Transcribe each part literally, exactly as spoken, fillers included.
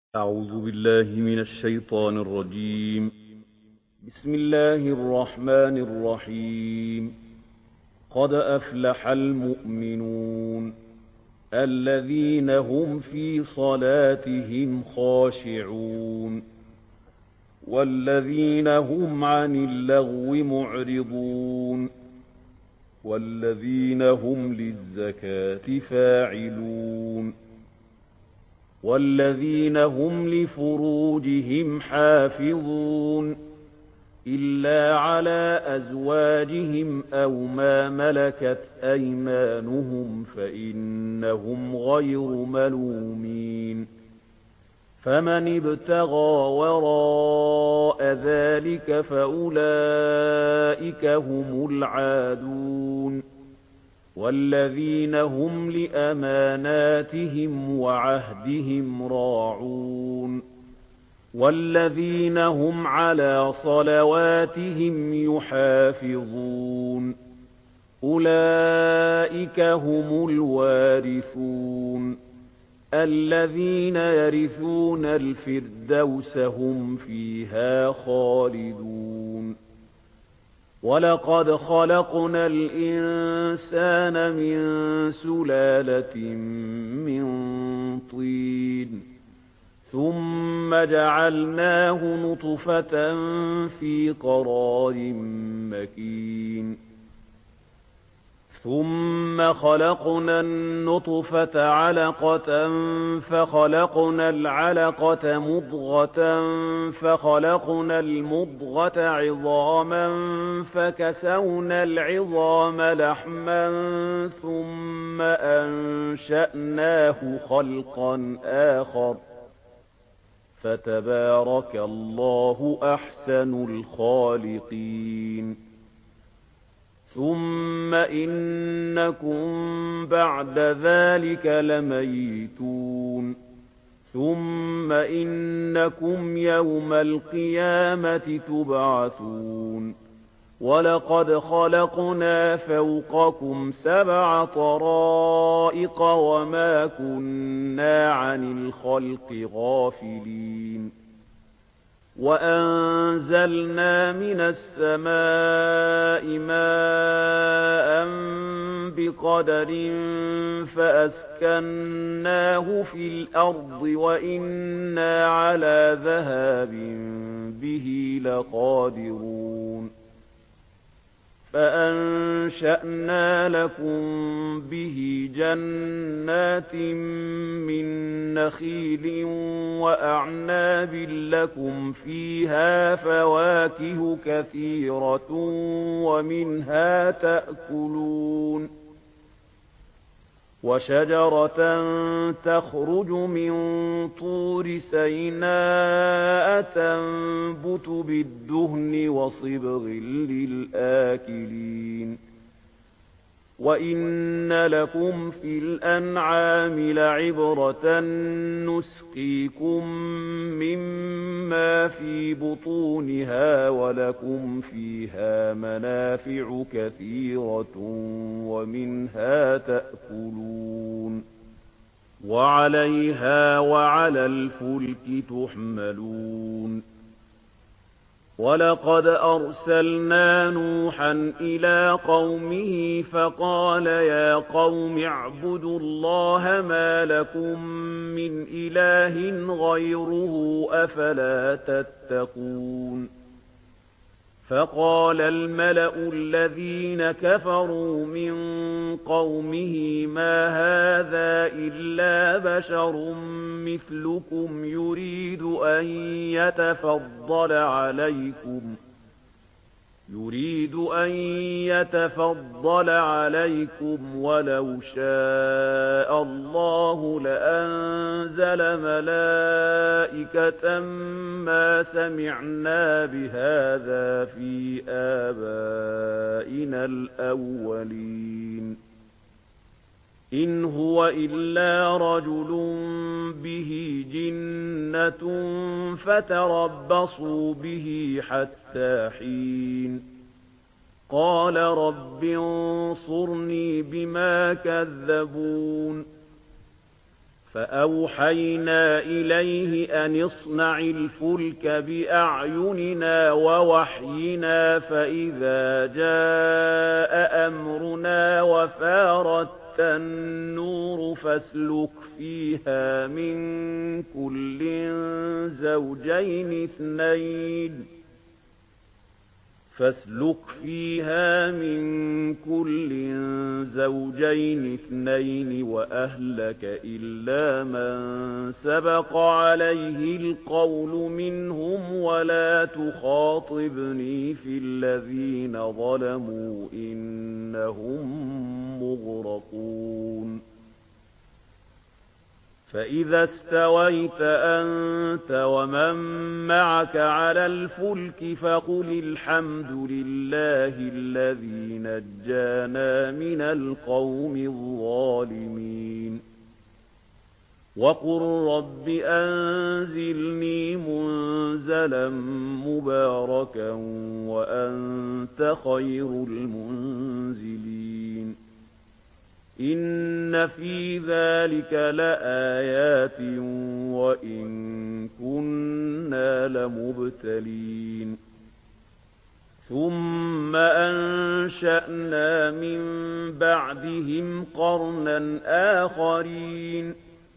أعوذ بالله من الشيطان الرجيم. بسم الله الرحمن الرحيم. قد أفلح المؤمنون الذين هم في صلاتهم خاشعون والذين هم عن اللغو معرضون والذين هم للزكاة فاعلون والذين هم لفروجهم حافظون إلا على أزواجهم أو ما ملكت أيمانهم فإنهم غير ملومين. فمن ابتغى وراء ذلك فأولئك هم العادون والذين هم لأماناتهم وعهدهم راعون والذين هم على صلواتهم يحافظون. أولئك هم الوارثون الذين يرثون الفردوس هم فيها خالدون. ولقد خلقنا الإنسان من سلالة من طين ثم جعلناه نطفة في قرار مكين ثم خلقنا النطفة علقة فخلقنا العلقة مضغة فخلقنا المضغة عظاما فكسونا العظام لحما ثم أنشأناه خلقا آخر فتبارك الله أحسن الخالقين. ثم إنكم بعد ذلك لميتون ثم إنكم يوم القيامة تبعثون. ولقد خلقنا فوقكم سبع طرائق وما كنا عن الخلق غافلين. وأنزلنا من السماء ماء بقدر فأسكناه في الأرض وإنا على ذهاب به لقادرون. فأنشأنا لكم به جنات من نخيل وأعناب لكم فيها فواكه كثيرة ومنها تأكلون. وشجرة تخرج من طور سيناء تنبت بالدهن وصبغ للآكلين. وإن لكم في الأنعام لعبرة نسقيكم مما في بطونها ولكم فيها منافع كثيرة ومنها تأكلون وعليها وعلى الفلك تحملون. ولقد أرسلنا نوحا إلى قومه فقال يا قوم اعبدوا الله ما لكم من إله غيره أفلا تتقون. فقال الملأ الذين كفروا من قومه ما هذا إلا بشر مثلكم يريد أن يتفضل عليكم يريد أن يتفضل عليكم ولو شاء الله لأنزل ملائكة ما سمعنا بهذا في آبائنا الأولين. إن هو إلا رجل به جنة فتربصوا به حتى حين. قال رب انصرني بما كذبون. فأوحينا إليه أن اصنع الفلك بأعيننا ووحينا فإذا جاء أمرنا وفارت النور فاسلك فيها من كل زوجين اثنين فاسلك فيها من كل زوجين اثنين وأهلك إلا من سبق عليه القول منهم ولا تخاطبني في الذين ظلموا إنهم مغرقون فإذا استويت أنت ومن معك على الفلك فقل الحمد لله الذي نجانا من القوم الظالمين وقل رب أنزلني منزلا مباركا وأنت خير المنزلين إن في ذلك لآيات وإن كنا لمبتلين ثم أنشأنا من بعدهم قرنا آخرين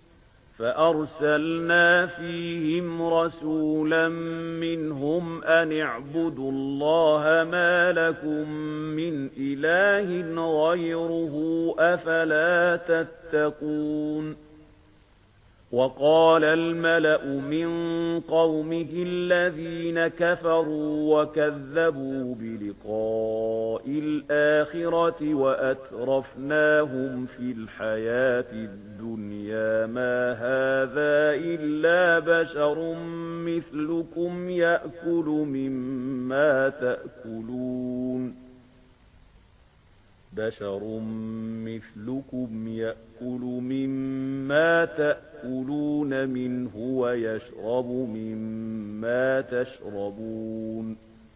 فأرسلنا فيهم رسولا منهم أن اعبدوا الله ما لكم من إله غيره أفلا تتقون وقال الملأ من قومه الذين كفروا وكذبوا بلقاء الآخرة وأترفناهم في الحياة الدنيا ما هذا إلا بشر مثلكم يأكل مما تأكلون بشر مثلكم يأكل مما تأكلون منه ويشرب مما تشربون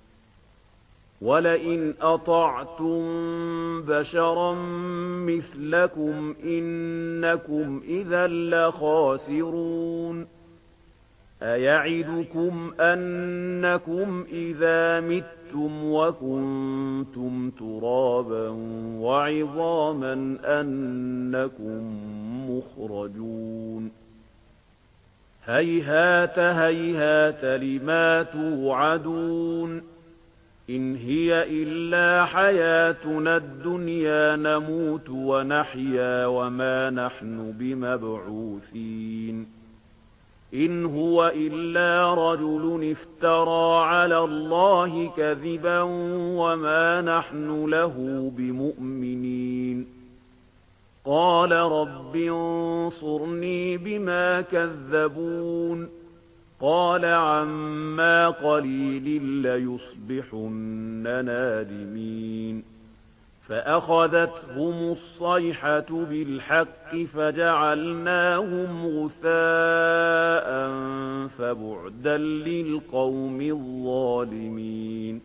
ولئن أطعتم بشرا مثلكم إنكم إذا لخاسرون أيعدكم أنكم إذا متم وكنتم ترابا وعظاما أنكم مخرجون هيهات هيهات لما توعدون إن هي إلا حياتنا الدنيا نموت ونحيا وما نحن بمبعوثين إن هو إلا رجل افترى على الله كذبا وما نحن له بمؤمنين قال رب انصرني بما كذبون قال عما قليل ليصبحن نادمين فأخذتهم الصيحة بالحق فجعلناهم غثاء فبعدا للقوم الظالمين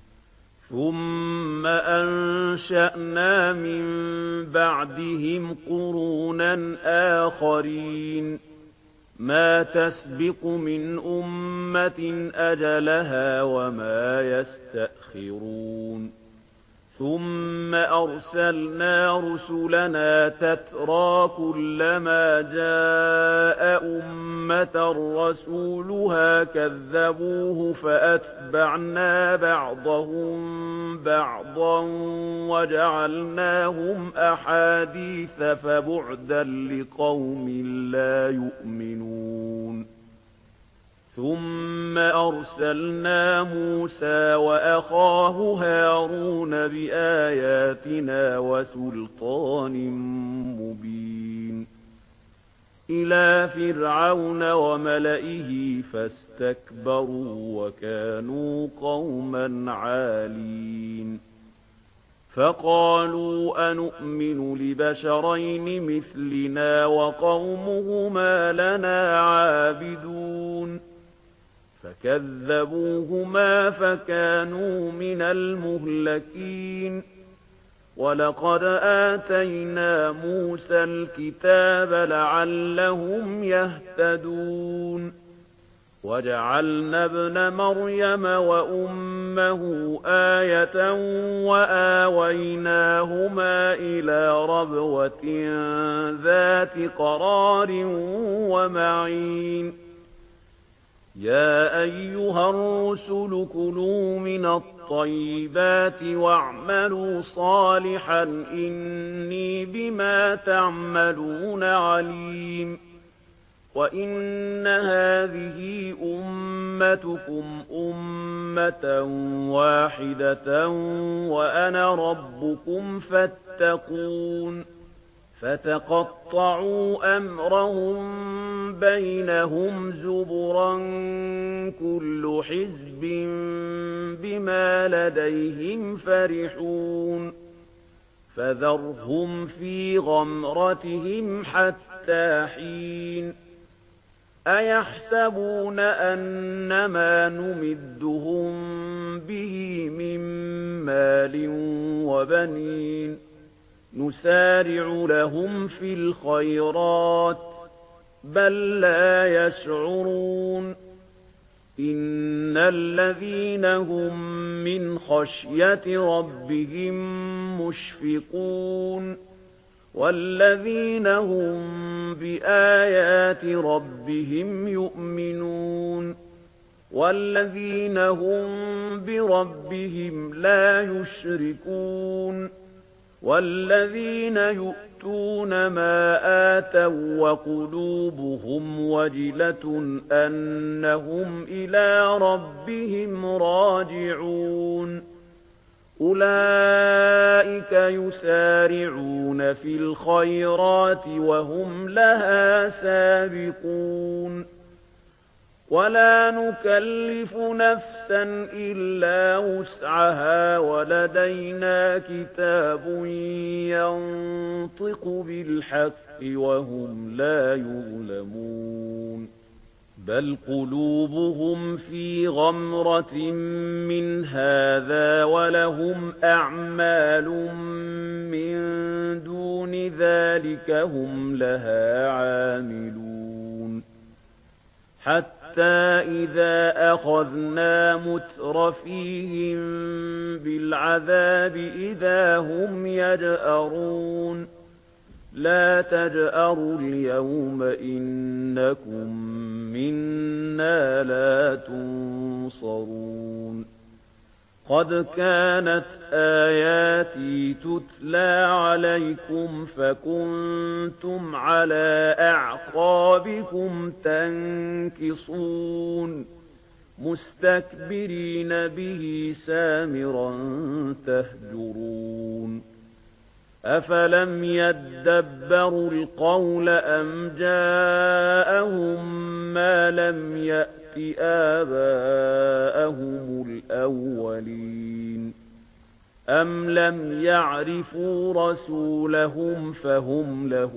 ثم أنشأنا من بعدهم قرونا آخرين ما تسبق من أمة أجلها وما يستأخرون ثم أرسلنا رسلنا تترى كلما جاء أمة رسولها كذبوه فأتبعنا بعضهم بعضا وجعلناهم أحاديث فبعدا لقوم لا يؤمنون ثم أرسلنا موسى وأخاه هارون بآياتنا وسلطان مبين إلى فرعون وملئه فاستكبروا وكانوا قوما عالين فقالوا أنؤمن لبشرين مثلنا وقومهما لنا عابدون فكذبوهما فكانوا من المهلكين وَلَقَدْ آتَيْنَا مُوسَى الْكِتَابَ لَعَلَّهُمْ يَهْتَدُونَ وَجَعَلْنَا ابْنَ مَرْيَمَ وَأُمَّهُ آيَةً وَآوَيْنَاهُمَا إِلَىٰ رَبْوَةٍ ذَاتِ قَرَارٍ وَمَعِينٍ يَا أَيُّهَا الرُّسُلُ كُلُوا مِنَ الطَّيِّبَاتِ وَاعْمَلُوا صَالِحًا إِنِّي بِمَا تَعْمَلُونَ عَلِيمٌ وَإِنَّ هَٰذِهِ أُمَّتُكُمْ أُمَّةً وَاحِدَةً وَأَنَا رَبُّكُمْ فَاتَّقُونِ فَتَقَطَّعُوا أَمْرَهُم بَيْنَهُمْ زُبُرًا ۖ كُلُّ حِزْبٍ بِمَا لَدَيْهِمْ فَرِحُونَ فَذَرْهُمْ فِي غَمْرَتِهِمْ حَتَّىٰ حِينٍ أَيَحْسَبُونَ أَنَّمَا نُمِدُّهُم بِهِ مِن مَّالٍ وَبَنِينَ نُسَارِعُ لَهُمْ فِي الْخَيْرَاتِ بَل لَّا يَشْعُرُونَ إِنَّ الَّذِينَ هُم مِّنْ خَشْيَةِ رَبِّهِم مُّشْفِقُونَ وَالَّذِينَ هُم بِآيَاتِ رَبِّهِمْ يُؤْمِنُونَ وَالَّذِينَ هُم بِرَبِّهِمْ لَا يُشْرِكُونَ وَالَّذِينَ يُؤْتُونَ مَا آتَوا وَّقُلُوبُهُمْ وَجِلَةٌ أَنَّهُمْ إِلَىٰ رَبِّهِمْ رَاجِعُونَ أُولَٰئِكَ يُسَارِعُونَ فِي الْخَيْرَاتِ وَهُمْ لَهَا سَابِقُونَ وَلَا نُكَلِّفُ نَفْسًا إِلَّا وُسْعَهَا وَلَدَيْنَا كِتَابٌ يَنطِقُ بِالْحَقِّ وَهُمْ لَا يُظْلَمُونَ بَلْ قُلُوبُهُمْ فِي غَمْرَةٍ مِّنْ هَٰذَا وَلَهُمْ أَعْمَالٌ مِّن دُونِ ذَٰلِكَ هُمْ لَهَا عَامِلُونَ حَتَّىٰ إِذَا أَخَذْنَا مُتْرَفِيهِم بِالْعَذَابِ إِذَا هُمْ يَجْأَرُونَ لَا تَجْأَرُوا الْيَوْمَ إِنَّكُم مِّنَّا لَا تُنصَرُونَ قَدْ كَانَتْ آيَاتِي تُتْلَىٰ عَلَيْكُمْ فَكُنتُمْ عَلَىٰ أَعْقَابِكُمْ تَنكِصُونَ مُسْتَكْبِرِينَ بِهِ سَامِرًا تَهْجُرُونَ أَفَلَمْ يَدَّبَّرُوا الْقَوْلَ أَمْ جَاءَهُم مَّا لَمْ يَأْتِ آبَاءَهُمُ الْأَوَّلِينَ أَمْ لَمْ يَعْرِفُوا رَسُولَهُمْ فَهُمْ لَهُ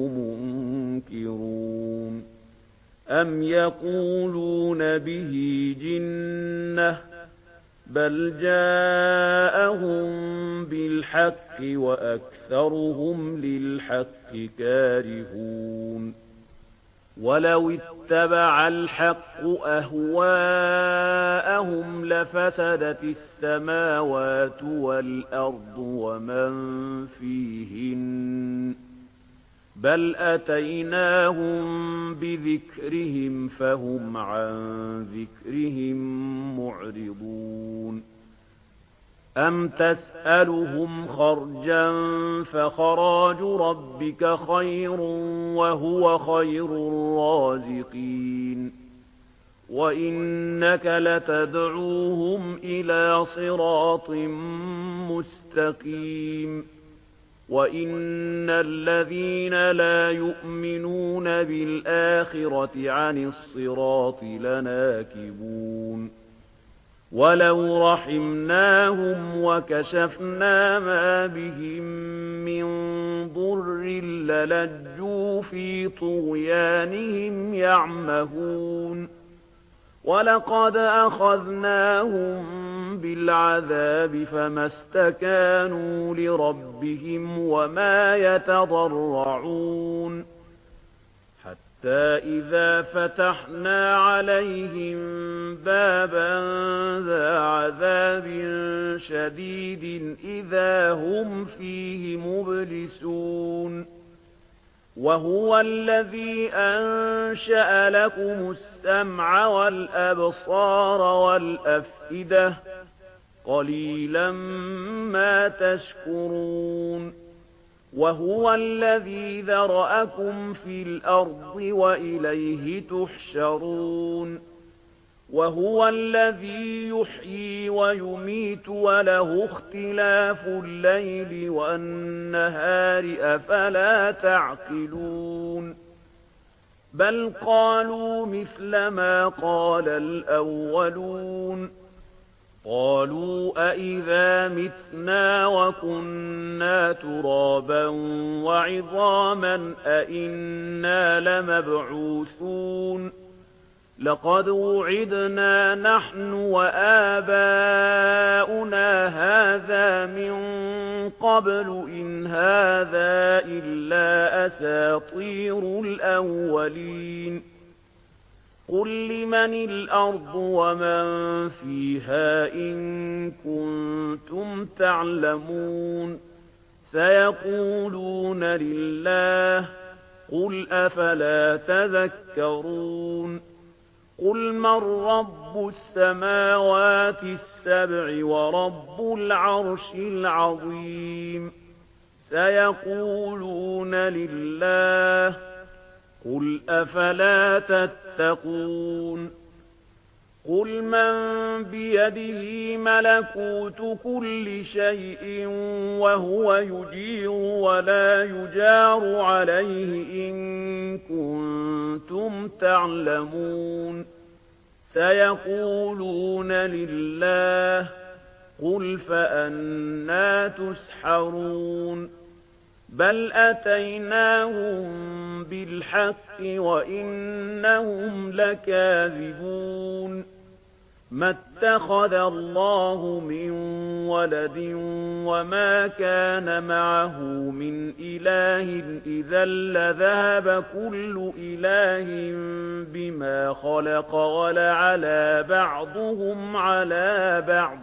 مُنكِرُونَ أَمْ يَقُولُونَ بِهِ جِنَّةٌ بَلْ جَاءَهُم بِالْحَقِّ وَأَكْثَرُهُمْ لِلْحَقِّ كَارِهُونَ وَلَوِ اتَّبَعَ الْحَقُّ أَهْوَاءَهُمْ لَفَسَدَتِ السَّمَاوَاتُ وَالْأَرْضُ وَمَن فِيهِنَّ بَلْ أَتَيْنَاهُم بِذِكْرِهِمْ فَهُمْ عَن ذِكْرِهِم مُّعْرِضُونَ أَمْ تَسْأَلُهُمْ خَرْجًا فَخَرَاجُ رَبِّكَ خَيْرٌ وَهُوَ خَيْرُ الرَّازِقِينَ وَإِنَّكَ لَتَدْعُوهُمْ إِلَىٰ صِرَاطٍ مُّسْتَقِيمٍ وَإِنَّ الَّذِينَ لَا يُؤْمِنُونَ بِالْآخِرَةِ عَنِ الصِّرَاطِ لَنَاكِبُونَ وَلَوْ رَحِمْنَاهُمْ وَكَشَفْنَا مَا بِهِم مِّن ضُرٍّ لَّلَجُّوا فِي طُغْيَانِهِمْ يَعْمَهُونَ وَلَقَدْ أَخَذْنَاهُم بالعذاب فما استكانوا لربهم وما يتضرعون حتى إذا فتحنا عليهم بابا ذا عذاب شديد إذا هم فيه مبلسون وهو الذي أنشأ لكم السمع والأبصار والأفئدة قليلا ما تشكرون وهو الذي ذرأكم في الأرض وإليه تحشرون وهو الذي يحيي ويميت وله اختلاف الليل والنهار أفلا تعقلون بل قالوا مثل ما قال الأولون قالوا أإذا متنا وكنا ترابا وعظاما أإنا لمبعوثون لقد وعدنا نحن وآباؤنا هذا من قبل إن هذا إلا أساطير الأولين قل لمن الأرض ومن فيها إن كنتم تعلمون سيقولون لله قل أفلا تذكرون قل من رب السماوات السبع ورب العرش العظيم سيقولون لله قل أفلا تتقون قل من بيده ملكوت كل شيء وهو يجير ولا يجار عليه إن كنتم تعلمون سيقولون لله قل فأنى تسحرون بل أتيناهم بالحق وإنهم لكاذبون ما اتخذ الله من ولد وما كان معه من إله إذا لذهب كل إله بما خلق ولعلى بعضهم على بعض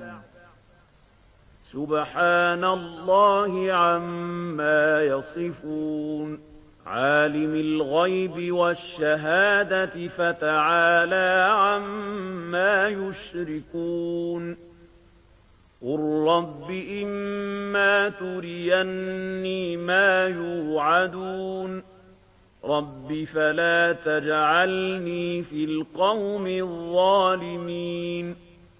سبحان الله عما يصفون عالم الغيب والشهادة فتعالى عما يشركون قل رب إما تريني ما يوعدون رب فلا تجعلني في القوم الظالمين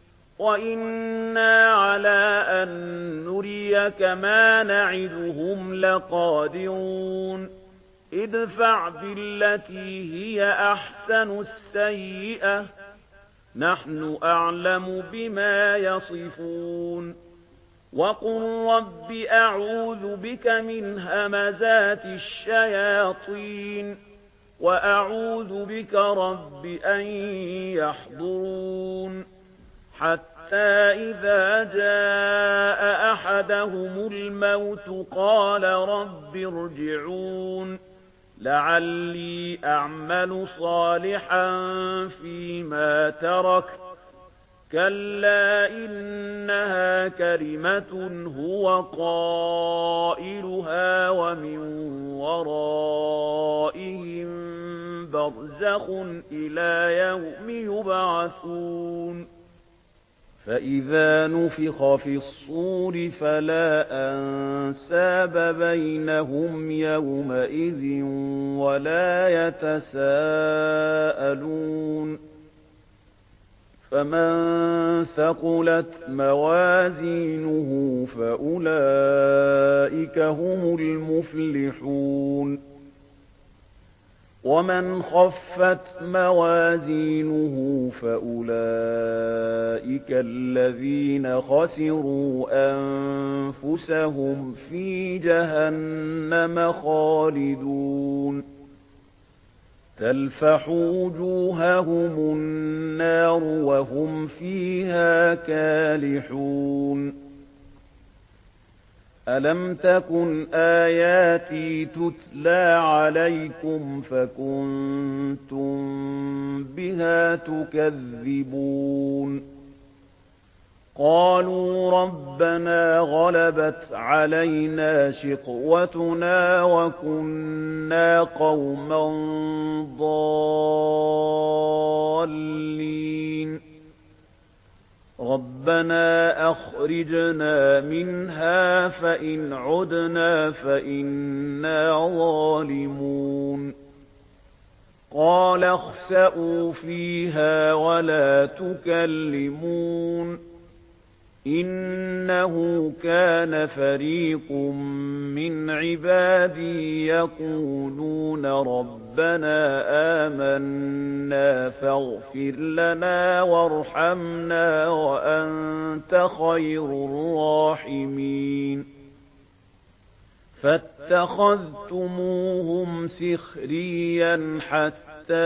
وإنا على أن نريك ما نعدهم لقادرون ادفع بالتي هي أحسن السيئة نحن أعلم بما يصفون وقل رب أعوذ بك من همزات الشياطين وأعوذ بك رب أن يحضرون حتى إذا جاء أحدهم الموت قال رب ارجعون لعلي أعمل صالحا فيما تركت كلا إنها كلمة هو قائلها ومن ورائهم برزخ إلى يوم يبعثون فإذا نفخ في الصور فلا أنساب بينهم يومئذ ولا يتساءلون فمن ثقلت موازينه فأولئك هم المفلحون ومن خفت موازينه فأولئك الذين خسروا أنفسهم في جهنم خالدون تلفح وجوههم النار وهم فيها كالحون ألم تكن آياتي تتلى عليكم فكنتم بها تكذبون قالوا ربنا غلبت علينا شقوتنا وكنا قوما ضالين ربنا أخرجنا منها فإن عدنا فإنا ظالمون قال اخسئوا فيها ولا تكلمون إنه كان فريق من عبادي يقولون ربنا آمنا فاغفر لنا وارحمنا وأنت خير الراحمين فاتخذتموهم سخريا حتى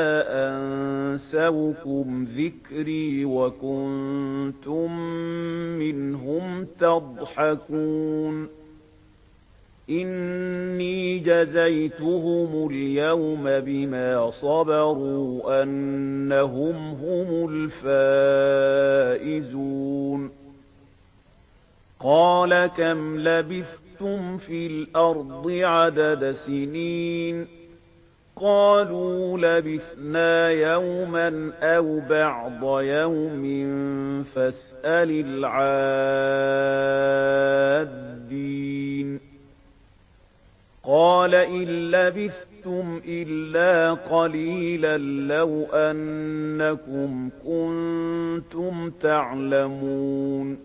أنسوكم ذكري وكنتم منهم تضحكون إني جزيتهم اليوم بما صبروا أنهم هم الفائزون قال كم لبثتم في الأرض عدد سنين قالوا لبثنا يوما أو بعض يوم فاسأل العادين قال إن لبثتم إلا قليلا لو أنكم كنتم تعلمون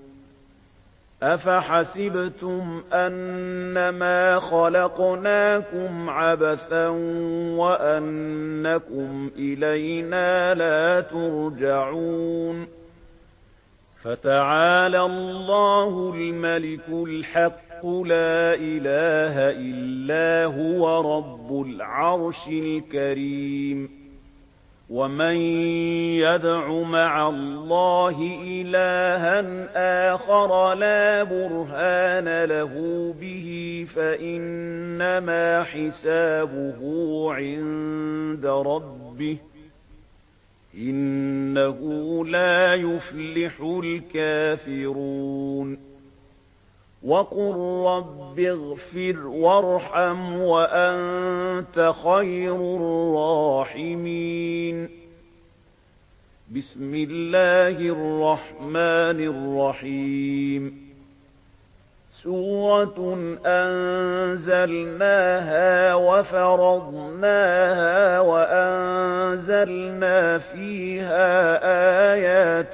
أفحسبتم أنما خلقناكم عبثا وأنكم إلينا لا ترجعون فتعالى الله الملك الحق لا إله إلا هو رب العرش الكريم ومن يدع مع الله إلها آخر لا برهان له به فإنما حسابه عند ربه إنه لا يفلح الكافرون وقل رب اغفر وارحم وأنت خير الراحمين بسم الله الرحمن الرحيم سورة أنزلناها وفرضناها وأنزلنا فيها آيات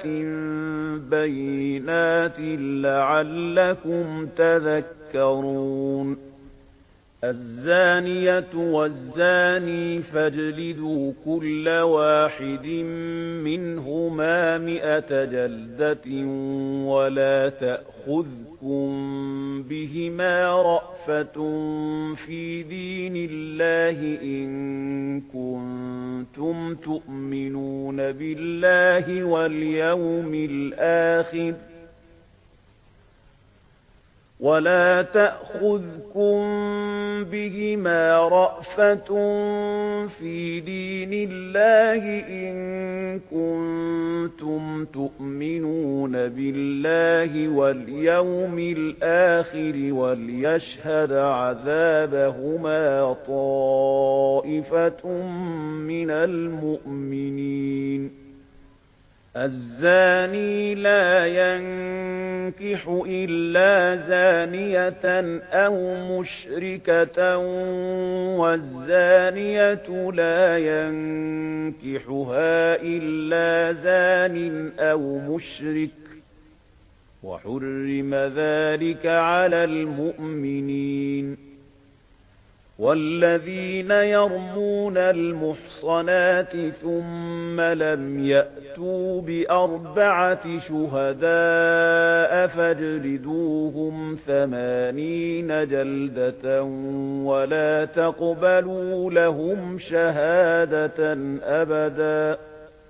بينات لعلكم تذكرون الزانية والزاني فاجلدوا كل واحد منهما مئة جلدة ولا تأخذكم بهما رأفة في دين الله إن كنتم تؤمنون بالله واليوم الآخر ولا تأخذكم بهما رأفة في دين الله إن كنتم تؤمنون بالله واليوم الآخر وليشهد عذابهما طائفة من المؤمنين الزاني لا ينكح إلا زانية أو مشركة والزانية لا ينكحها إلا زان أو مشرك وحرم ذلك على المؤمنين وَالَّذِينَ يَرْمُونَ الْمُحْصَنَاتِ ثُمَّ لَمْ يَأْتُوا بِأَرْبَعَةِ شُهَدَاءَ فَاجْلِدُوهُمْ ثَمَانِينَ جَلْدَةً وَلَا تَقْبَلُوا لَهُمْ شَهَادَةً أَبَدًا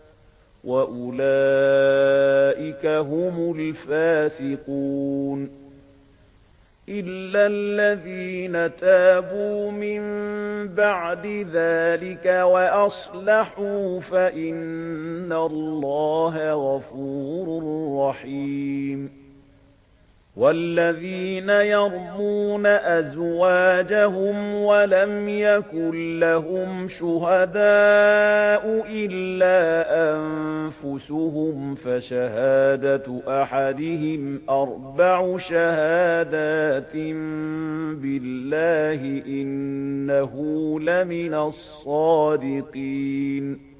وَأُولَٰئِكَ هُمُ الْفَاسِقُونَ إِلَّا الَّذِينَ تَابُوا مِن بَعْدِ ذَٰلِكَ وَأَصْلَحُوا فَإِنَّ اللَّهَ غَفُورٌ رَّحِيمٌ وَالَّذِينَ يَرْمُونَ أَزْوَاجَهُمْ وَلَمْ يَكُن لَّهُمْ شُهَدَاءُ إِلَّا أَنفُسُهُمْ فَشَهَادَةُ أَحَدِهِمْ أَرْبَعُ شَهَادَاتٍ بِاللَّهِ إِنَّهُ لَمِنَ الصَّادِقِينَ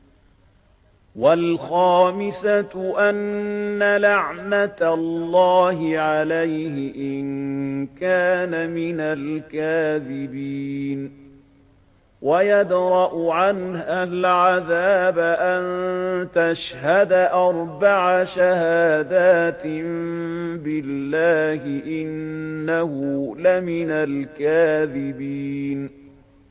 وَالْخَامِسَةُ أَنَّ لَعْنَةَ اللَّهِ عَلَيْهِ إِن كَانَ مِنَ الْكَاذِبِينَ وَيَدْرَأُ عَنْهَا الْعَذَابَ أَن تَشْهَدَ أَرْبَعَ شَهَادَاتٍ بِاللَّهِ إِنَّهُ لَمِنَ الْكَاذِبِينَ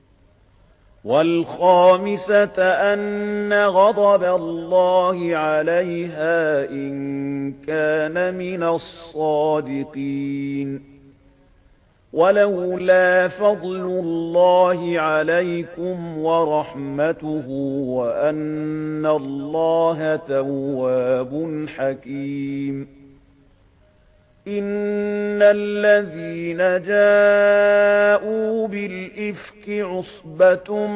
وَالْخَامِسَةَ أَنَّ غَضَبَ اللَّهِ عَلَيْهَا إِن كَانَ مِنَ الصَّادِقِينَ وَلَوْلَا فَضْلُ اللَّهِ عَلَيْكُمْ وَرَحْمَتُهُ وَأَنَّ اللَّهَ تَوَّابٌ حَكِيمٌ إِنَّ الَّذِينَ جَاءُوا بِالْإِفْكِ عُصْبَةٌ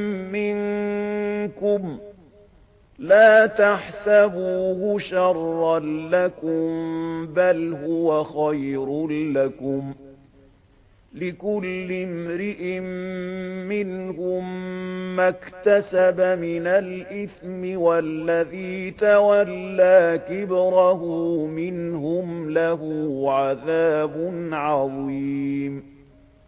مِّنكُمْ لَا تَحْسَبُوهُ شَرًّا لَّكُم بَلْ هُوَ خَيْرٌ لَّكُمْ ۚ لِكُلِّ امْرِئٍ مِّنْهُم مَّا اكْتَسَبَ مِنَ الْإِثْمِ وَالَّذِي تَوَلَّىٰ كِبْرَهُ مِنْهُمْ لَهُ عَذَابٌ عَظِيمٌ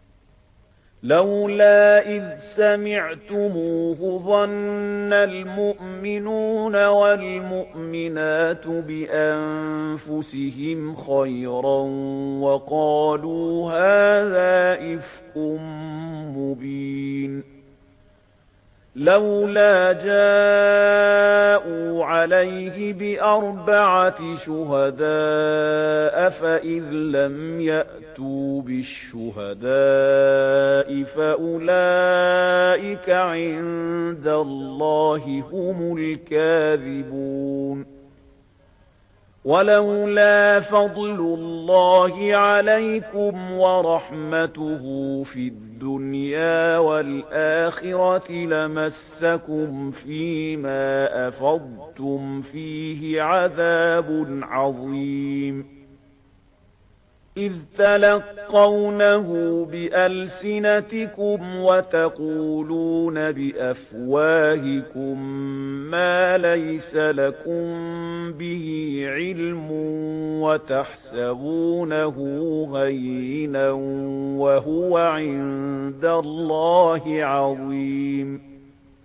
لَّوْلَا إِذْ سَمِعْتُمُوهُ ظَنَّ الْمُؤْمِنُونَ وَالْمُؤْمِنَاتُ بِأَنفُسِهِمْ خَيْرًا وَقَالُوا هَٰذَا إِفْكٌ مُّبِينٌ لَّوْلَا جَاءُوا عَلَيْهِ بِأَرْبَعَةِ شُهَدَاءَ فَإِذْ لَمْ يَأْتُوا بِالشُّهَدَاءِ فَأُولَٰئِكَ عِندَ اللَّهِ هُمُ الْكَاذِبُونَ وَلَوْلَا فَضْلُ اللَّهِ عَلَيْكُمْ وَرَحْمَتُهُ فِي الدُّنْيَا وَالْآخِرَةِ لَمَسَّكُمْ فِيمَا أَفَضْتُمْ فِيهِ عَذَابٌ عَظِيمٌ إِذْ تَلَقَّوْنَهُ بِأَلْسِنَتِكُمْ وَتَقُولُونَ بِأَفْوَاهِكُم مَّا لَيْسَ لَكُم بِهِ عِلْمٌ وَتَحْسَبُونَهُ هَيِّنًا وَهُوَ عِندَ اللَّهِ عَظِيمٌ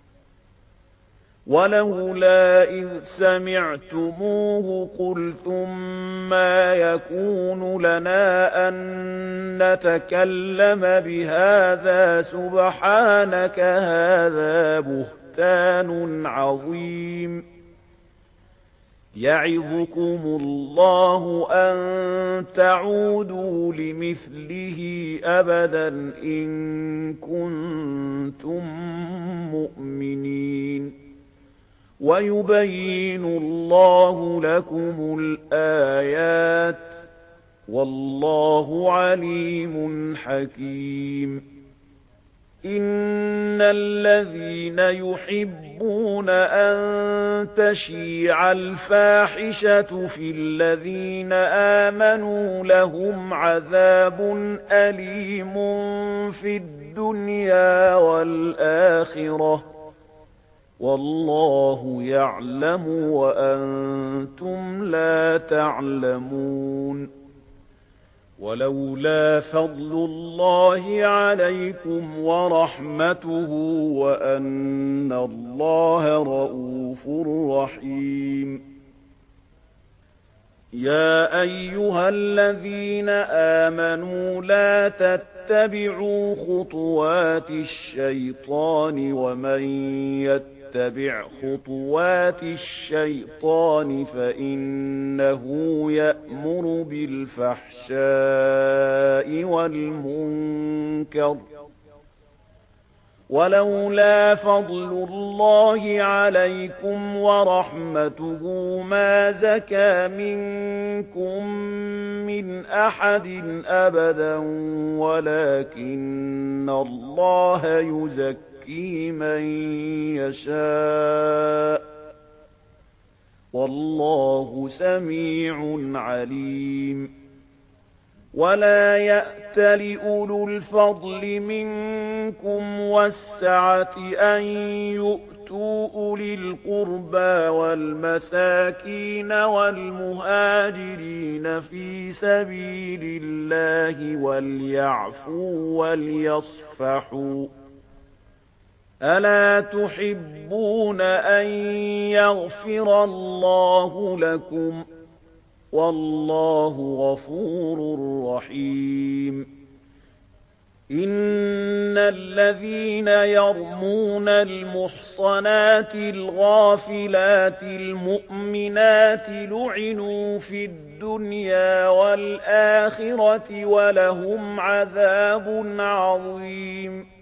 وَلَوْلَا إِذْ سَمِعْتُمُوهُ قُلْتُم مَّا يَكُونُ لَنَا أَن نَّتَكَلَّمَ بِهَٰذَا سُبْحَانَكَ هَٰذَا بُهْتَانٌ عَظِيمٌ يَعِظُكُمُ اللَّهُ أَن تَعُودُوا لِمِثْلِهِ أَبَدًا إِن كُنتُم مُّؤْمِنِينَ وَيُبَيِّنُ اللَّهُ لَكُمُ الْآيَاتِ وَاللَّهُ عَلِيمٌ حَكِيمٌ إِنَّ الَّذِينَ يُحِبُّونَ أَن تَشِيعَ الْفَاحِشَةُ فِي الَّذِينَ آمَنُوا لَهُمْ عَذَابٌ أَلِيمٌ فِي الدُّنْيَا وَالْآخِرَةِ وَاللَّهُ يَعْلَمُ وَأَنتُمْ لَا تَعْلَمُونَ ولولا فضل الله عليكم ورحمته وأن الله رءوف رحيم. يا أيها الذين آمنوا لا تتبعوا خطوات الشيطان ومن يتبع خطوات الشيطان فإنه يأمر بالفحشاء والمنكر ولولا فضل الله عليكم ورحمته ما زكى منكم من أحد أبدا ولكن الله يزكي من يشاء والله سميع عليم. ولا يأت لأولو الفضل منكم والسعة أن يؤتوا أولي القربى والمساكين والمهاجرين في سبيل الله وليعفوا وليصفحوا ألا تحبون أن يغفر الله لكم والله غفور رحيم. إن الذين يرمون المحصنات الغافلات المؤمنات لعنوا في الدنيا والآخرة ولهم عذاب عظيم.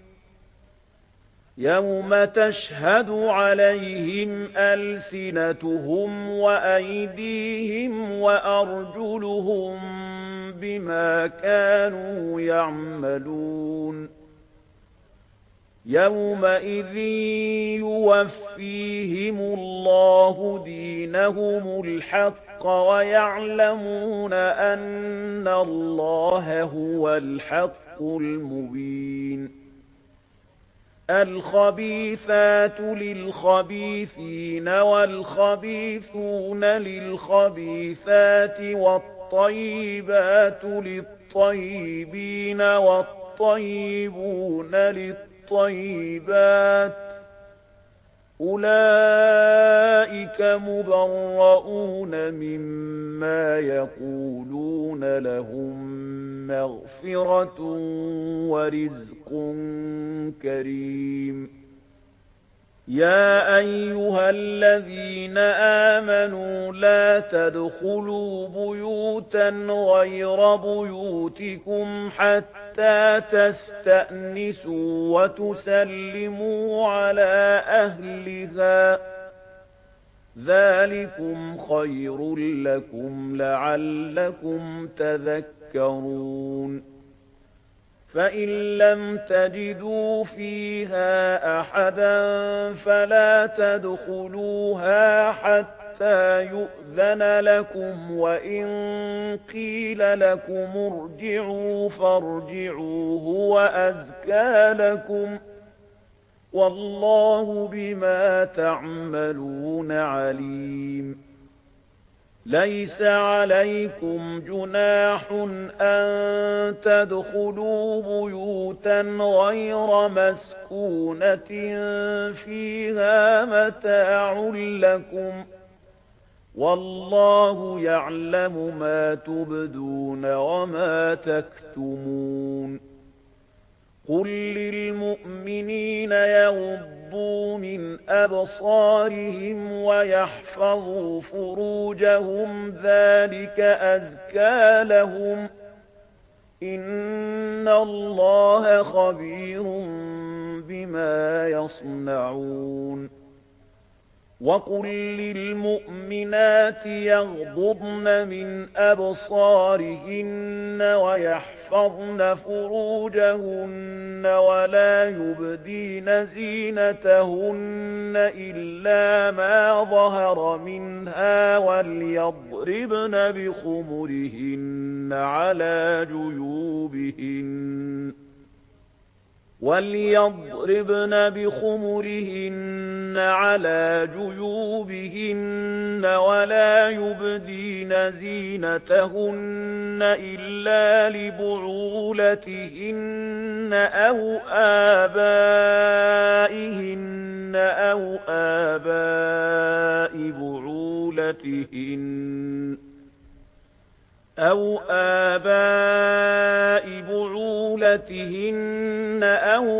يوم تشهد عليهم ألسنتهم وأيديهم وأرجلهم بما كانوا يعملون. يومئذ يوفيهم الله دينهم الحق ويعلمون أن الله هو الحق المبين. الخبيثات للخبيثين والخبيثون للخبيثات والطيبات للطيبين والطيبون للطيبات أولئك مبرؤون مما يقولون لهم مغفرة ورزق كريم. يا أيها الذين آمنوا لا تدخلوا بيوتا غير بيوتكم حتى تستأنسوا وتسلموا على أهلها ذلكم خير لكم لعلكم تذكرون. فإن لم تجدوا فيها أحدا فلا تدخلوها حتى يؤذن لكم وإن قيل لكم ارجعوا فارجعوا هو أزكى لكم والله بما تعملون عليم. ليس عليكم جناح أن تدخلوا بيوتا غير مسكونة فيها متاع لكم والله يعلم ما تبدون وما تكتمون. قل للمؤمنين يغضوا من أبصارهم ويحفظوا فروجهم ذلك أزكى لهم إن الله خبير بما يصنعون. وقل للمؤمنات يغضضن من أبصارهن ويحفظن فروجهن ولا يبدين زينتهن إلا ما ظهر منها وليضربن بخمرهن على جيوبهن وَلْيَضْرِبْنَ بِخُمُرِهِنَّ عَلَىٰ جُيُوبِهِنَّ وَلَا يُبْدِينَ زِينَتَهُنَّ إِلَّا لِبُعُولَتِهِنَّ أَوْ آبَائِهِنَّ أَوْ آبَاءِ بُعُولَتِهِنَّ أَوْ آبَاءِ بُعُولَتِهِنَّ أَوْ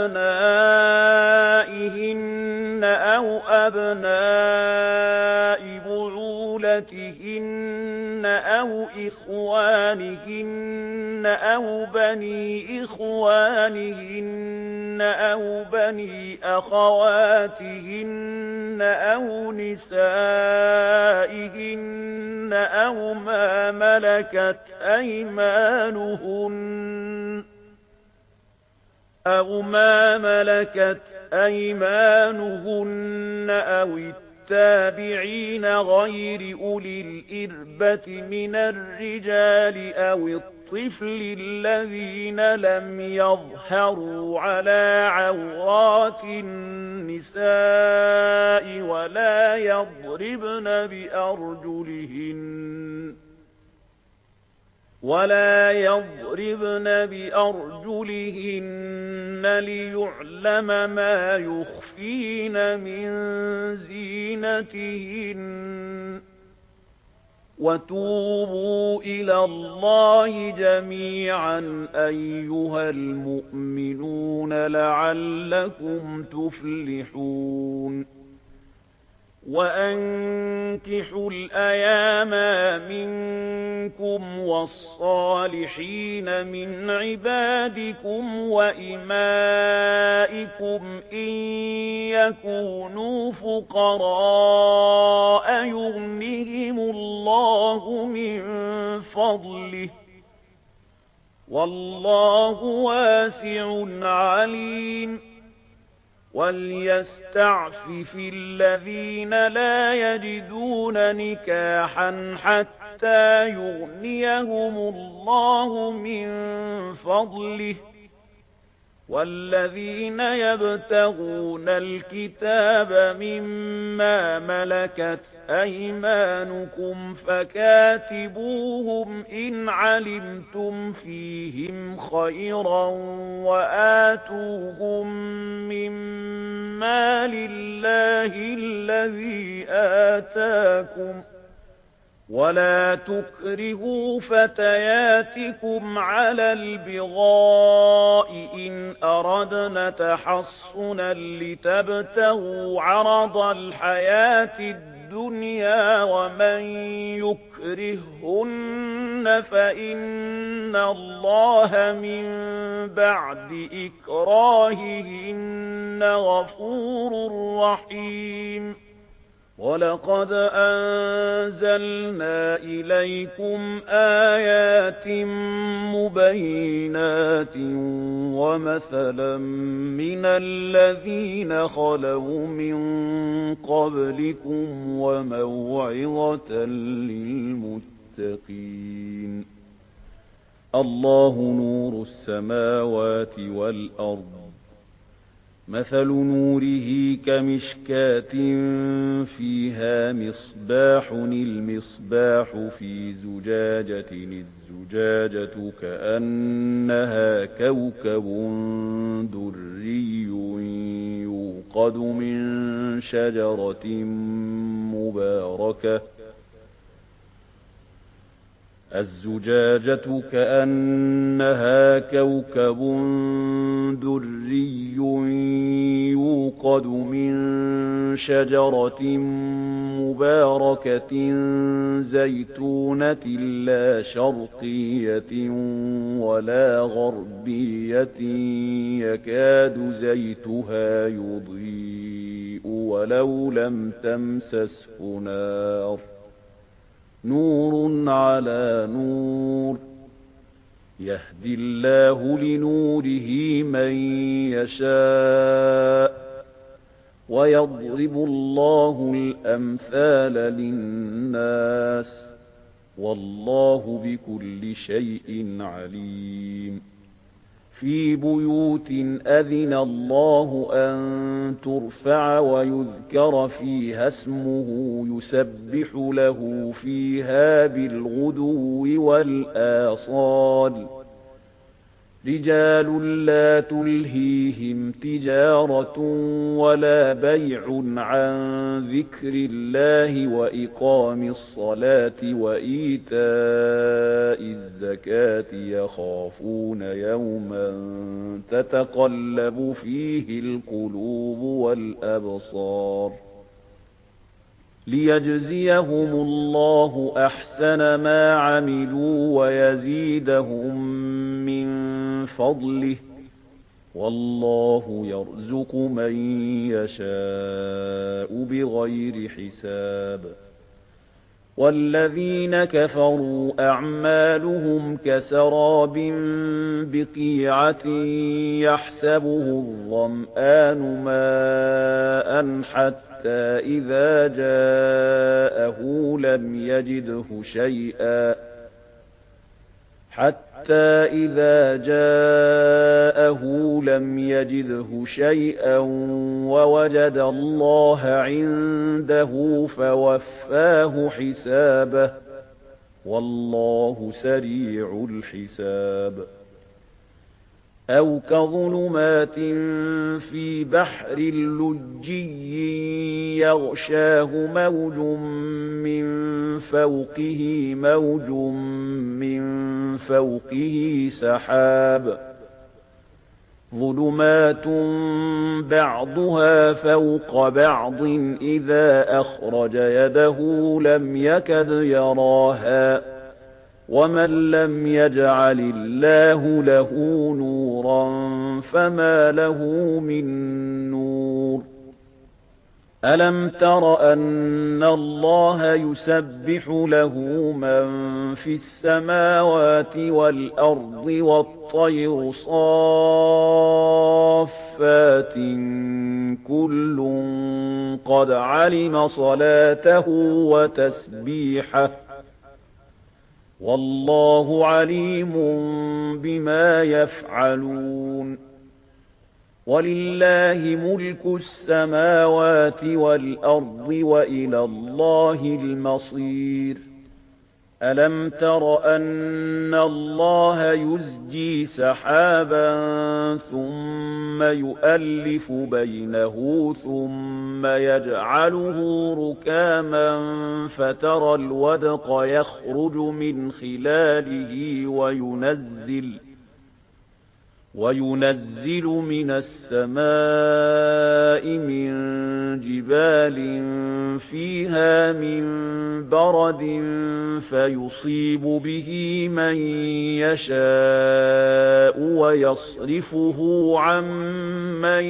أَبْنَائِهِنَّ أَوْ أَبْنَاءِ بُعُولَتِهِنَّ أَوْ إِخْوَانِهِنَّ أَوْ بَنِي إِخْوَانِهِنَّ أَوْ بَنِي أَخَوَاتِهِنَّ أَوْ نِسَائِهِنَّ أَوْ مَا مَلَكَتْ أَيْمَانُهُنَّ أَوْ مَا مَلَكَتْ أَيْمَانُهُنَّ أَوِ التَّابِعِينَ غَيْرِ أُولِي الْإِرْبَةِ مِنَ الرِّجَالِ أَوِ الطِّفْلِ الَّذِينَ لَمْ يَظْهَرُوا عَلَىٰ عَوْرَاتِ النِّسَاءِ وَلَا يَضْرِبْنَ بِأَرْجُلِهِنَّ وَلَا يَضْرِبْنَ بِأَرْجُلِهِنَّ لِيُعْلَمَ مَا يُخْفِينَ مِن زِينَتِهِنَّ ۚ وَتُوبُوا إِلَى اللَّهِ جَمِيعًا أَيُّهَا الْمُؤْمِنُونَ لَعَلَّكُمْ تُفْلِحُونَ وَأَنكِحُوا الْأَيَامَ مِنكُمْ وَالصَّالِحِينَ مِنْ عِبَادِكُمْ وَإِمَائِكُمْ إِن يَكُونُوا فُقَرَاءَ يُغْنِهِمُ اللَّهُ مِن فَضْلِهِ ۗ وَاللَّهُ وَاسِعٌ عَلِيمٌ. وَلْيَسْتَعْفِفِ الَّذِينَ لَا يَجِدُونَ نِكَاحًا حَتَّىٰ يُغْنِيَهُمُ اللَّهُ مِن فَضْلِهِ ۗ وَالَّذِينَ يَبْتَغُونَ الْكِتَابَ مِمَّا مَلَكَتْ أَيْمَانُكُمْ فَكَاتِبُوهُمْ إِنْ عَلِمْتُمْ فِيهِمْ خَيْرًا وَآتُوهُم مِّن مَّالِ اللَّهِ الَّذِي آتَاكُمْ ۚ وَلَا تُكْرِهُوا فَتَيَاتِكُمْ عَلَى الْبِغَاءِ إِنْ أَرَدْنَ تَحَصُّنًا لِّتَبْتَغُوا عَرَضَ الْحَيَاةِ الدُّنْيَا ۚ وَمَن يُكْرِههُّنَّ فَإِنَّ اللَّهَ مِن بَعْدِ إِكْرَاهِهِنَّ غَفُورٌ رَّحِيمٌ. وَلَقَدْ أَنزَلْنَا إِلَيْكُمْ آيَاتٍ مُّبَيِّنَاتٍ وَمَثَلًا مِّنَ الَّذِينَ خَلَوْا مِن قَبْلِكُمْ وَمَوْعِظَةً لِّلْمُتَّقِينَ. اللَّهُ نُورُ السَّمَاوَاتِ وَالْأَرْضِ، مَثَلُ نُورِهِ كَمِشْكَاةٍ فِيهَا مِصْبَاحٌ الْمِصْبَاحُ فِي زُجَاجَةٍ الزُّجَاجَةُ كَأَنَّهَا كَوْكَبٌ دُرِّيٌّ يُوقَدُ مِن شَجَرَةٍ مُّبَارَكَةٍ الزُّجَاجَةُ كَأَنَّهَا كَوْكَبٌ دُرِّيٌّ يُوقَدُ مِن شَجَرَةٍ مُّبَارَكَةٍ زَيْتُونَةٍ لَّا شَرْقِيَّةٍ وَلَا غَرْبِيَّةٍ يَكَادُ زَيْتُهَا يُضِيءُ وَلَوْ لَمْ تَمْسَسْهُ نَارٌ، نُّورٌ عَلَىٰ نُورٍ، يَهْدِي اللَّهُ لِنُورِهِ مَن يَشَاءُ ۚ وَيَضْرِبُ اللَّهُ الْأَمْثَالَ لِلنَّاسِ ۗ وَاللَّهُ بِكُلِّ شَيْءٍ عَلِيمٌ. فِي بُيُوتٍ أَذِنَ اللَّهُ أَن تُرْفَعَ وَيُذْكَرَ فِيهَا اسْمُهُ يُسَبِّحُ لَهُ فِيهَا بِالْغُدُوِّ وَالْآصَالِ رِجَالٌ لَّا تُلْهِيهِمْ تِجَارَةٌ وَلَا بَيْعٌ عَن ذِكْرِ اللَّهِ وَإِقَامِ الصَّلَاةِ وَإِيتَاءِ الزَّكَاةِ يَخَافُونَ يَوْمًا تَتَقَلَّبُ فِيهِ الْقُلُوبُ وَالْأَبْصَارُ لِيَجْزِيَهُمُ اللَّهُ أَحْسَنَ مَا عَمِلُوا وَيَزِيدَهُم مِّن فَضْلِهِ وَاللَّهُ يَرْزُقُ مَن يَشَاءُ بِغَيْرِ حِسَابٍ وَالَّذِينَ كَفَرُوا أَعْمَالُهُمْ كَسَرَابٍ بِقِيعَةٍ يَحْسَبُهُ الظَّمْآنُ مَاءً حَتَّىٰ إِذَا جَاءَهُ لَمْ يَجِدْهُ شَيْئًا حَتَّىٰ إِذَا جَاءَهُ لَمْ يَجِدْهُ شَيْئًا وَوَجَدَ اللَّهَ عِندَهُ فَوَفَّاهُ حِسَابَهُ وَاللَّهُ سَرِيعُ الْحِسَابِ أَوْ كَظُلُمَاتٍ فِي بَحْرٍ لُجِّيٍّ يَغْشَاهُ مَوْجٌ مِّن فَوْقِهِ مَوْجٌ مِّن فَوْقِهِ سَحَابٌ ظُلُمَاتٌ بَعْضُهَا فَوْقَ بَعْضٍ إِذَا أَخْرَجَ يَدَهُ لَمْ يَكَدْ يَرَاهَا وَمَن لَّمْ يَجْعَلِ اللَّهُ لَهُ نُورًا فَمَا لَهُ مِن نُّورٍ أَلَمْ تَرَ أَنَّ اللَّهَ يُسَبِّحُ لَهُ مَن فِي السَّمَاوَاتِ وَالْأَرْضِ وَالطَّيْرُ صَافَّاتٍ كُلٌّ قَدْ عَلِمَ صَلَاتَهُ وَتَسْبِيحَهُ وَاللَّهُ عَلِيمٌ بِمَا يَفْعَلُونَ وَلِلَّهِ مُلْكُ السَّمَاوَاتِ وَالْأَرْضِ وَإِلَى اللَّهِ الْمَصِيرُ أَلَمْ تَرَ أَنَّ اللَّهَ يُزْجِي سَحَابًا ثُمَّ يُؤَلِّفُ بَيْنَهُ ثُمَّ يَجْعَلُهُ رُكَامًا فَتَرَى الْوَدْقَ يَخْرُجُ مِنْ خِلَالِهِ وَيُنَزِّلُ وَيُنَزِّلُ مِنَ السَّمَاءِ مِن جِبَالٍ فِيهَا مِن بَرَدٍ فَيُصِيبُ بِهِ مَن يَشَاءُ وَيَصْرِفُهُ عَن مَّن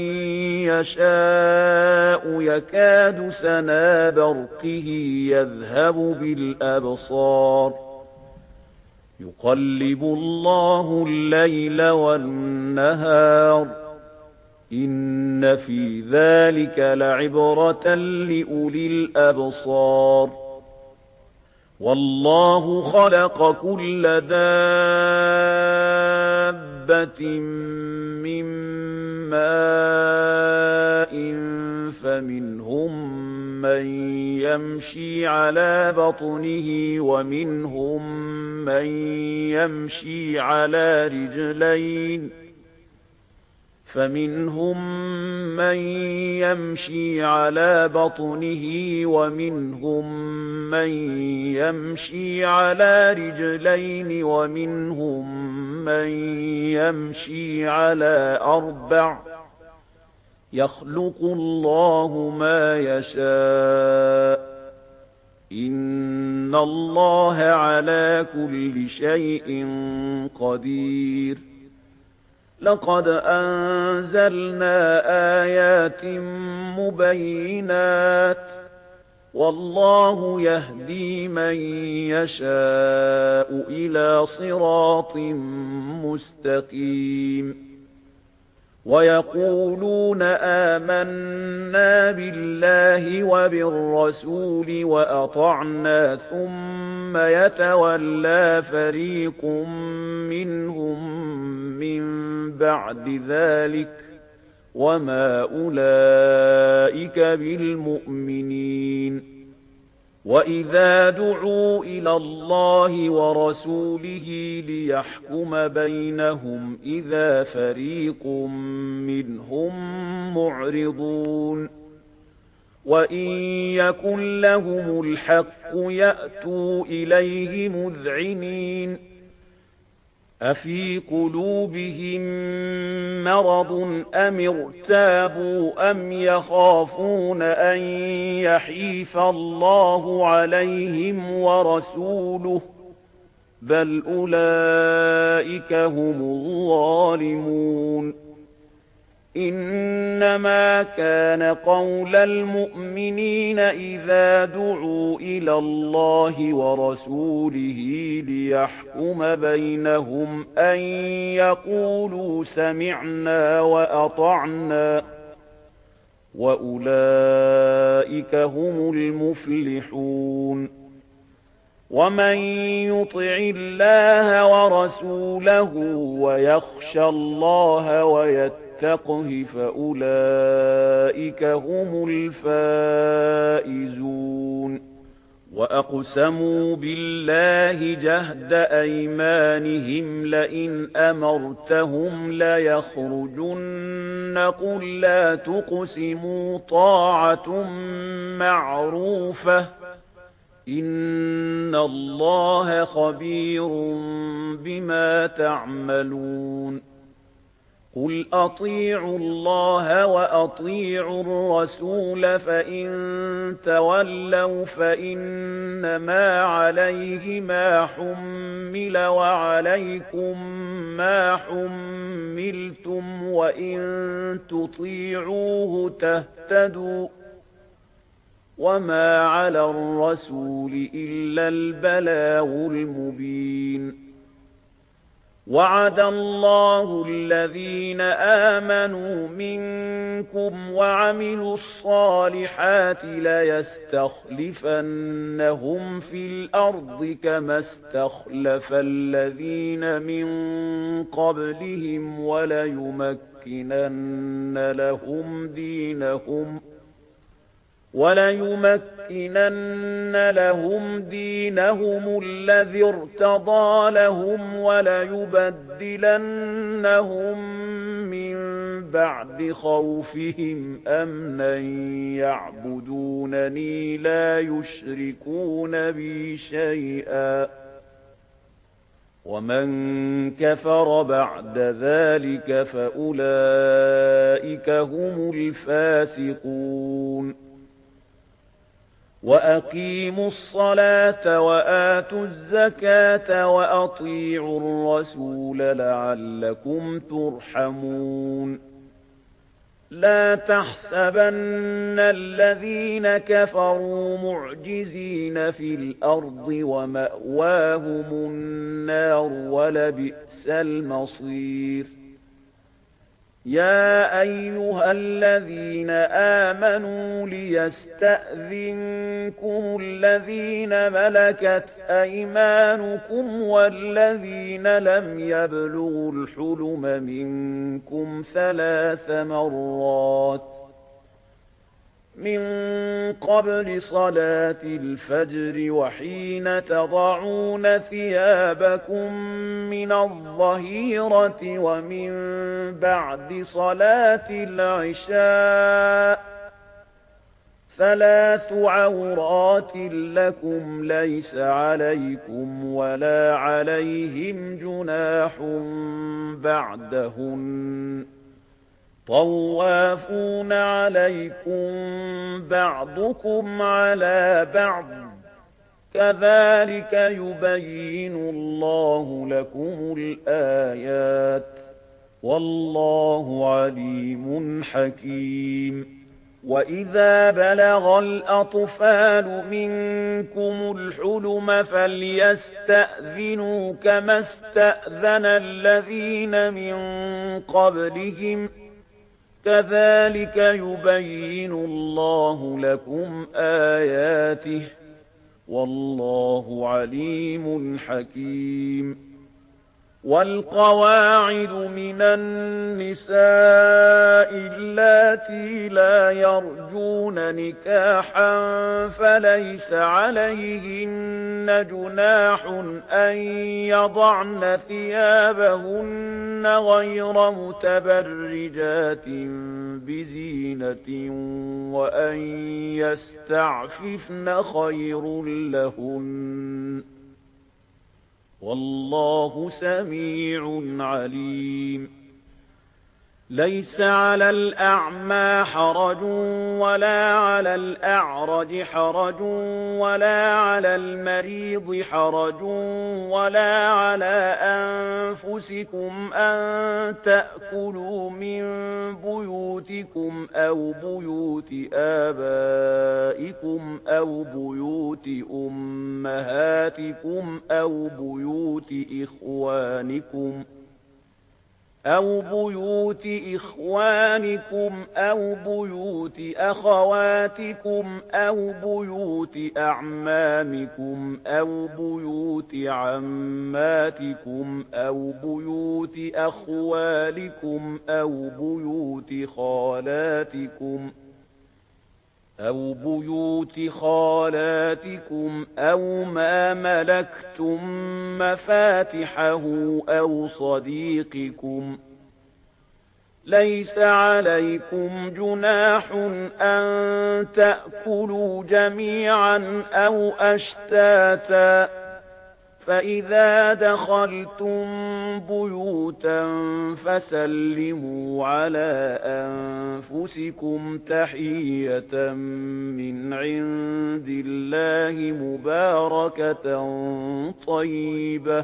يَشَاءُ يَكَادُ سَنَا بَرْقِهِ يَذْهَبُ بِالْأَبْصَارِ يُقَلِّبُ اللَّهُ اللَّيْلَ وَالنَّهَارَ إِنَّ فِي ذَلِكَ لَعِبْرَةً لِّأُولِي الْأَبْصَارِ وَاللَّهُ خَلَقَ كُلَّ دَابَّةٍ مِّن مَّاءٍ فَمِنْهُم مَّن يَمْشِي عَلَىٰ بَطْنِهِ وَمِنْهُم مَّن يَمْشِي عَلَىٰ رِجْلَيْنِ فَمِنْهُم مَّن يَمْشِي عَلَىٰ بَطْنِهِ وَمِنْهُم مَّن يَمْشِي عَلَىٰ رِجْلَيْنِ وَمِنْهُم مَّن يَمْشِي عَلَىٰ أَرْبَعٍ ۚ يَخْلُقُ اللَّهُ مَا يَشَاءُ ۚ إِنَّ اللَّهَ عَلَىٰ كُلِّ شَيْءٍ قَدِيرٌ لَقَدْ أَنزَلْنَا آيَاتٍ مُبَيِّنَاتٍ ۚ وَاللَّهُ يَهْدِي مَن يَشَاءُ إِلَىٰ صِرَاطٍ مُّسْتَقِيمٍ وَيَقُولُونَ آمَنَّا بِاللَّهِ وَبِالرَّسُولِ وَأَطَعْنَا ثُمَّ يَتَوَلَّىٰ فَرِيقٌ مِّنْهُم من بعد ذلك وما أولئك بالمؤمنين. وإذا دعوا إلى الله ورسوله ليحكم بينهم إذا فريق منهم معرضون. وإن يكن لهم الحق يأتوا إليه مذعنين. أفي قلوبهم مرض أم ارتابوا أم يخافون أن يحيف الله عليهم ورسوله بل أولئك هم الظالمون. إنما كان قول المؤمنين إذا دعوا إلى الله ورسوله ليحكم بينهم أن يقولوا سمعنا وأطعنا وأولئك هم المفلحون. ومن يطع الله ورسوله ويخشى الله ويتقه فأولئك هم الفائزون. وأقسموا بالله جهد أيمانهم لئن أمرتهم ليخرجن قل لا تقسموا طاعة معروفة إن الله خبير بما تعملون. قل أطيعوا الله وأطيعوا الرسول فإن تولوا فإنما عليه ما حمل وعليكم ما حملتم وإن تطيعوه تهتدوا وما على الرسول إلا البلاغ المبين. وعد الله الذين آمنوا منكم وعملوا الصالحات ليستخلفنهم في الأرض كما استخلف الذين من قبلهم وليمكنن لهم دينهم وليمكنن لهم دينهم الذي ارتضى لهم وليبدلنهم من بعد خوفهم أمنا يعبدونني لا يشركون بي شيئا ومن كفر بعد ذلك فأولئك هم الفاسقون. وأقيموا الصلاة وآتوا الزكاة وأطيعوا الرسول لعلكم ترحمون. لا تحسبن الذين كفروا معجزين في الأرض ومأواهم النار ولبئس المصير. يا أيها الذين آمنوا ليستأذنكم الذين ملكت أيمانكم والذين لم يبلغوا الحلم منكم ثلاث مرات من قبل صلاة الفجر وحين تضعون ثيابكم من الظهيرة ومن بعد صلاة العشاء ثلاث عورات لكم ليس عليكم ولا عليهم جناح بعدهن طوافون عليكم بعضكم على بعض كذلك يبين الله لكم الآيات والله عليم حكيم. وإذا بلغ الأطفال منكم الحلم فليستأذنوا كما استأذن الذين من قبلهم كذلك يبين الله لكم آياته والله عليم حكيم. والقواعد من النساء اللاتي لا يرجون نكاحا فليس عليهن جناح أن يضعن ثيابهن غير متبرجات بزينة وأن يستعففن خير لهن والله سميع عليم ليس على الأعمى حرج ولا على الأعرج حرج ولا على المريض حرج ولا على أنفسكم أن تأكلوا من بيوتكم أو بيوت آبائكم أو بيوت أمهاتكم أو بيوت إخوانكم أو بيوت إخوانكم أو بيوت أخواتكم أو بيوت أعمامكم أو بيوت عماتكم أو بيوت أخوالكم أو بيوت خالاتكم أو بيوت خالاتكم أو ما ملكتم مفاتحه أو صديقكم ليس عليكم جناح أن تأكلوا جميعا أو أشتاتا فإذا دخلتم بيوتا فسلموا على أنفسكم تحية من عند الله مباركة طيبة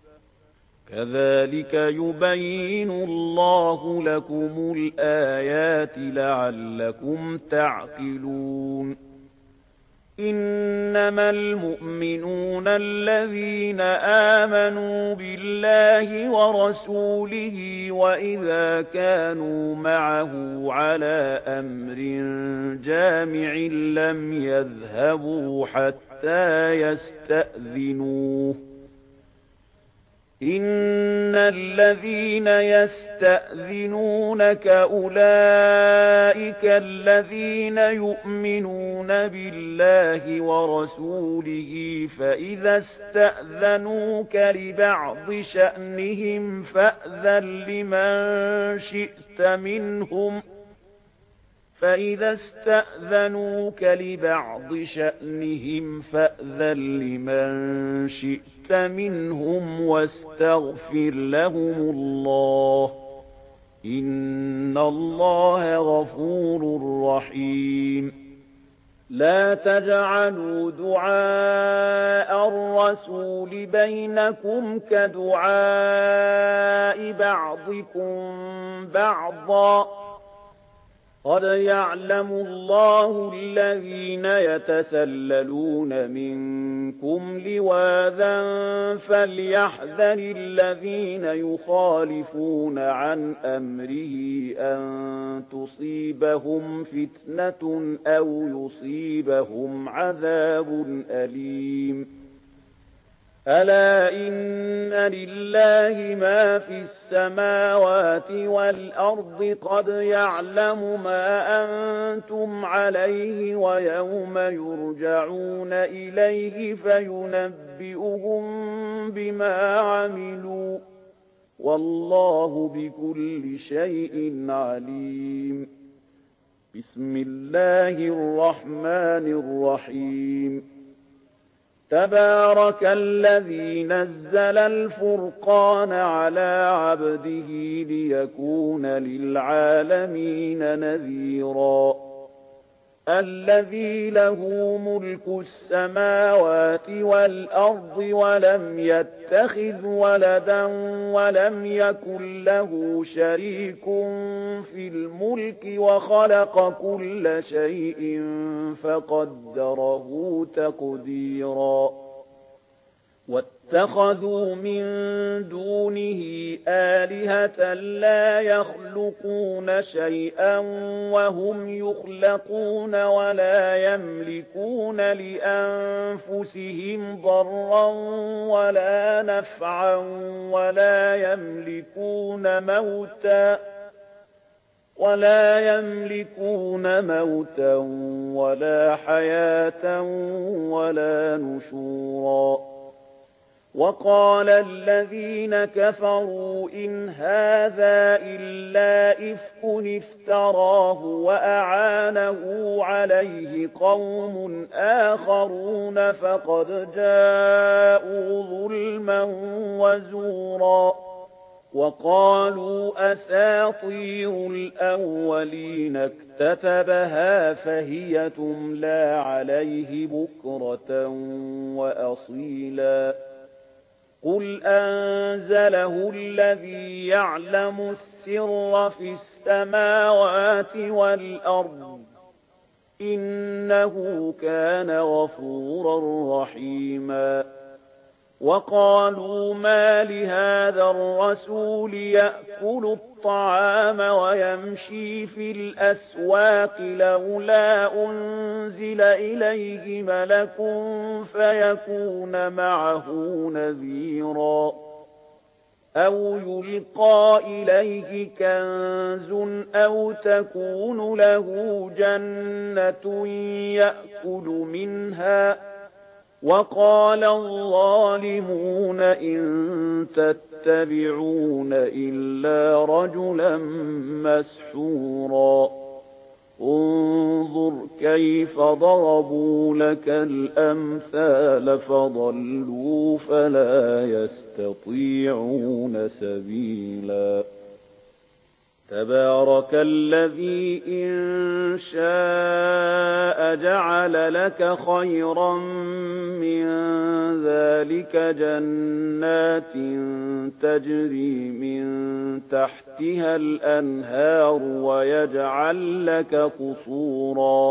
كذلك يبين الله لكم الآيات لعلكم تعقلون إنما المؤمنون الذين آمنوا بالله ورسوله وإذا كانوا معه على أمر جامع لم يذهبوا حتى يستأذنوه إن الذين يستأذنونك أولئك الذين يؤمنون بالله ورسوله فإذا استأذنوك لبعض شأنهم فأذن لمن شئت منهم فإذا استأذنوك لبعض شأنهم فأذن لمن شئت منهم واستغفر لهم الله إن الله غفور رحيم لا تجعلوا دعاء الرسول بينكم كدعاء بعضكم بعضا قد يعلم الله الذين يتسللون منكم لواذا فليحذر الذين يخالفون عن أمره أن تصيبهم فتنة أو يصيبهم عذاب أليم ألا إن لله ما في السماوات والأرض قد يعلم ما أنتم عليه ويوم يرجعون إليه فينبئهم بما عملوا والله بكل شيء عليم بسم الله الرحمن الرحيم تبارك الذي نزل الفرقان على عبده ليكون للعالمين نذيرا الذي له ملك السماوات والأرض ولم يتخذ ولدا ولم يكن له شريك في الملك وخلق كل شيء فقدره تقديرا واتخذوا من دونه آلهة لا يخلقون شيئا وهم يخلقون ولا يملكون لأنفسهم ضرا ولا نفعا ولا يملكون موتا ولا يملكون موتا ولا حياة ولا نشورا. وقال الذين كفروا إن هذا إلا إفك افتراه وأعانه عليه قوم آخرون فقد جاءوا ظلما وزورا. وقالوا أساطير الأولين اكتتبها فهي تملى عليه بكرة وأصيلا. قل أنزله الذي يعلم السر في السماوات والأرض إنه كان غفورا رحيما. وقالوا ما لهذا الرسول يأكل الطعام ويمشي في الأسواق لولا أنزل إليه ملك فيكون معه نذيرا أو يلقى إليه كنز أو تكون له جنة يأكل منها. وقال الظالمون إن تتبعون إلا رجلا مسحورا. انظر كيف ضربوا لك الأمثال فضلوا فلا يستطيعون سبيلا. تبارك الذي إن شاء جعل لك خيرا من ذلك جنات تجري من تحتها الأنهار ويجعل لك قصورا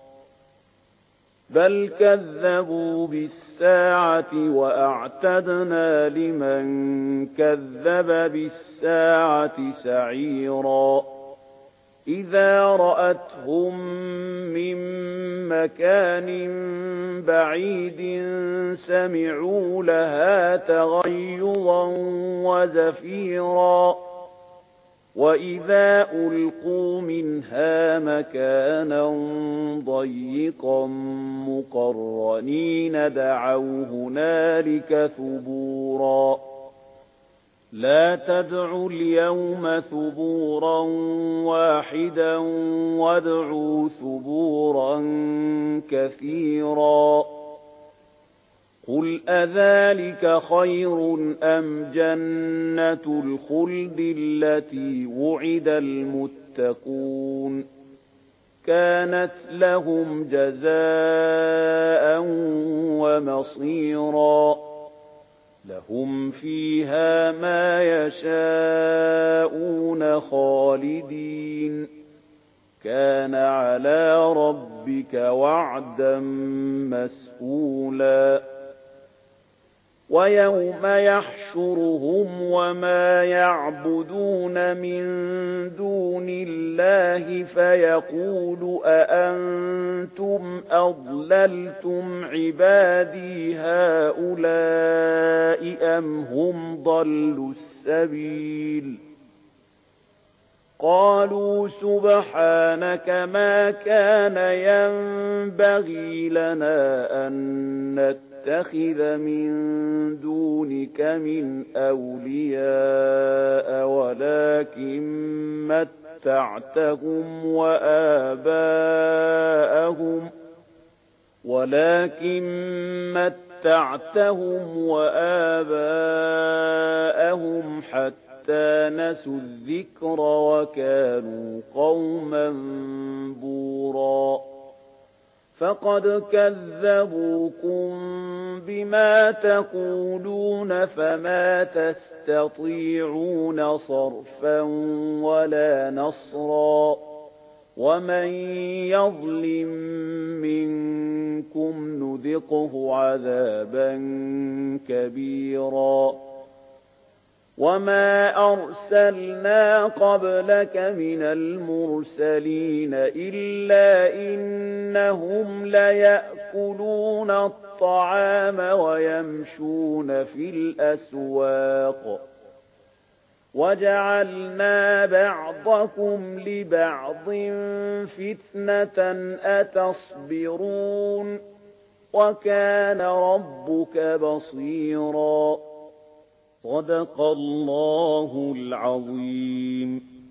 بل كذبوا بالساعة وأعتدنا لمن كذب بالساعة سعيرا. إذا رأتهم من مكان بعيد سمعوا لها تغيظا وزفيرا. وإذا ألقوا منها مكانا ضيقا مقرنين دعوا هنالك ثبورا. لا تدعوا اليوم ثبورا واحدا وادعوا ثبورا كثيرا. قل أذلك خير أم جنة الخلد التي وعد المتقون كانت لهم جزاء ومصيرا. لهم فيها ما يشاءون خالدين كان على ربك وعدا مسئولا. ويوم يحشرهم وما يعبدون من دون الله فيقول أأنتم أضللتم عبادي هؤلاء أم هم ضلوا السبيل. قالوا سبحانك ما كان ينبغي لنا أن نتخذ من دونك من أولياء ولكن متعتهم وآباءهم ولكن متعتهم وآباءهم حتى حتى نسوا الذكر وكانوا قوما بورا. فقد كذبوكم بما تقولون فما تستطيعون صرفا ولا نصرا ومن يظلم منكم نذقه عذابا كبيرا وما أرسلنا قبلك من المرسلين إلا إنهم ليأكلون الطعام ويمشون في الأسواق وجعلنا بعضكم لبعض فتنة أتصبرون وكان ربك بصيرا صدق الله العظيم.